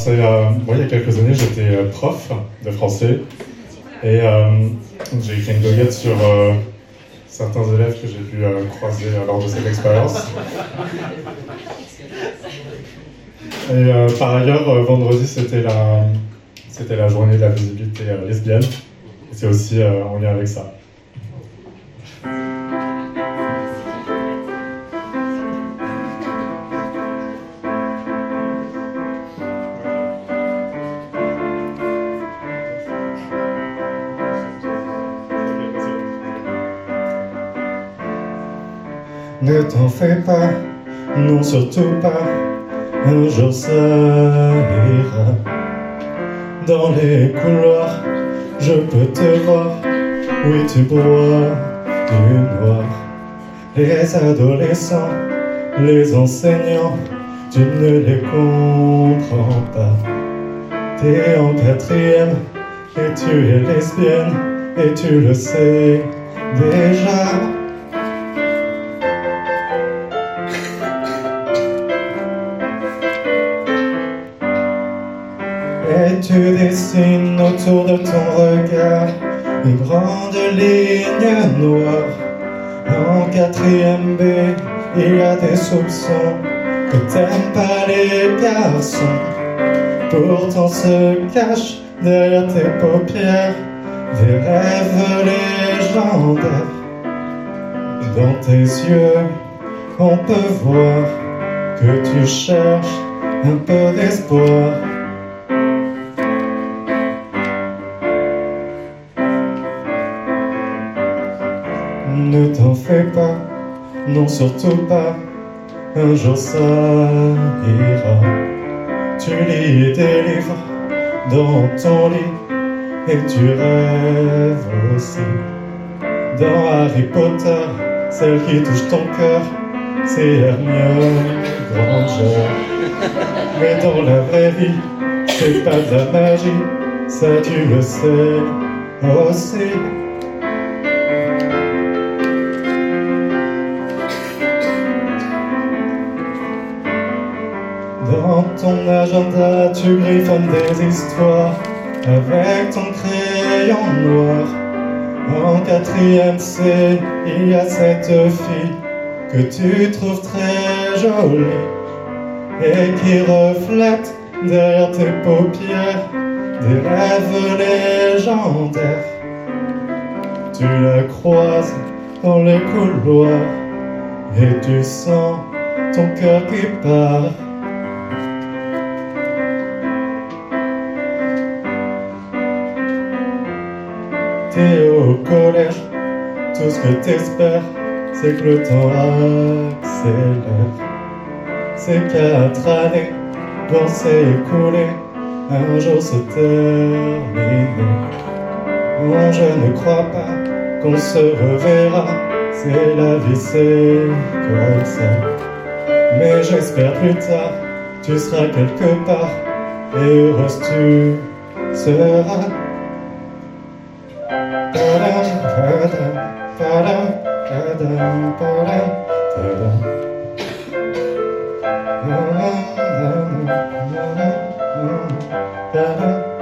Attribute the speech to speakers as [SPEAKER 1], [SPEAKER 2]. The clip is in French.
[SPEAKER 1] Il y a quelques années, j'étais prof de français et j'ai écrit une goguette sur certains élèves que j'ai pu croiser lors de cette expérience. Et par ailleurs, vendredi, c'était la journée de la visibilité lesbienne. Et c'est aussi en lien avec ça.
[SPEAKER 2] Ne t'en fais pas, non surtout pas, un jour ça ira. Dans les couloirs, je peux te voir, oui tu bois du noir. Les adolescents, les enseignants, tu ne les comprends pas. T'es en quatrième et tu es lesbienne et tu le sais déjà. Et tu dessines autour de ton regard une grande ligne noire. En quatrième B, il y a des soupçons que t'aimes pas les garçons. Pourtant se cachent derrière tes paupières des rêves légendaires. Dans tes yeux, on peut voir que tu cherches un peu d'espoir. Ne t'en fais pas, non surtout pas, un jour ça ira. Tu lis des livres dans ton lit et tu rêves aussi. Dans Harry Potter, celle qui touche ton cœur, c'est Hermione Granger. Mais dans la vraie vie, c'est pas de la magie, ça tu le sais aussi. Dans ton agenda, tu griffonnes des histoires avec ton crayon noir. En quatrième C, il y a cette fille que tu trouves très jolie et qui reflète derrière tes paupières des rêves légendaires. Tu la croises dans les couloirs et tu sens ton cœur qui part. T'es au collège, tout ce que t'espères, c'est que le temps accélère. Ces 4 années vont s'écouler, un jour se terminer. Non, je ne crois pas qu'on se reverra, c'est la vie, c'est comme ça. Mais j'espère plus tard, tu seras quelque part, et heureuse tu seras. Ta-da.